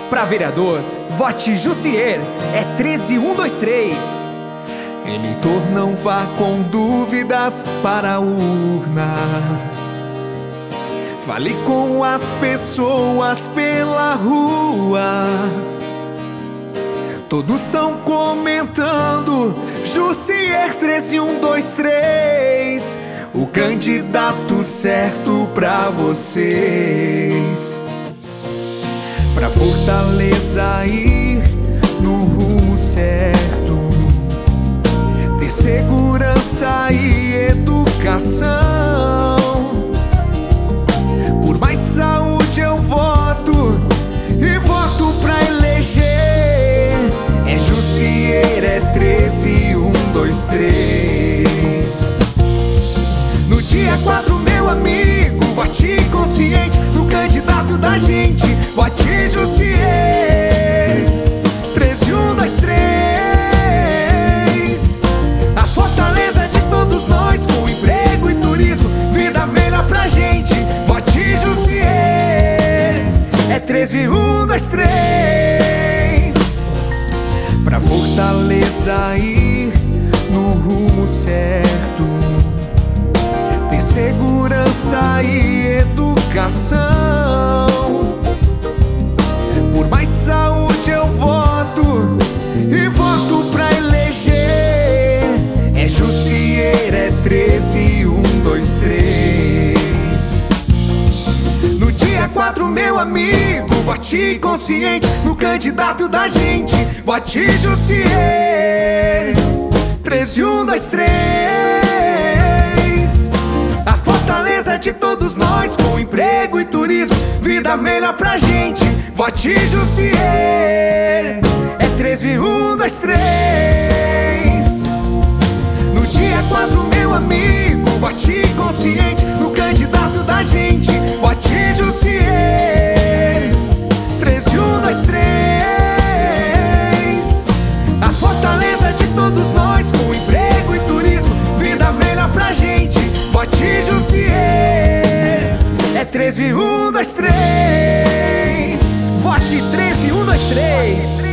Pra vereador, vote Jussier, é 13123. Eleitor, não vá com dúvidas para a urna. Fale com as pessoas pela rua. Todos estão comentando Jussier 13123, o candidato certo pra vocês. Pra Fortaleza ir no rumo certo, ter segurança e educação. Por mais saúde eu voto, e voto pra eleger. É Jussier, é 13123. No dia 4, meu amigo, vote consciente no candidato da gente. Vote Jussier, 13123. A Fortaleza de todos nós, com emprego e turismo, vida melhor pra gente. Vote Jussier, é 13123. Pra Fortaleza ir no rumo certo, ter segurança e educação. Por mais saúde eu voto, e voto pra eleger. É Jussier, é 13123. No dia 4, meu amigo, vote consciente no candidato da gente. Vote Jussier, 13123. A Fortaleza de todos nós, com emprego e turismo, vida melhor pra gente. Vote Jussier, é 13123. No dia 4, meu amigo, vote consciente no candidato da gente. Vote Jussier, 13123. A Fortaleza de todos nós, com emprego e turismo, vida melhor pra gente. Vote Jussier, é 13123. Vote 13123.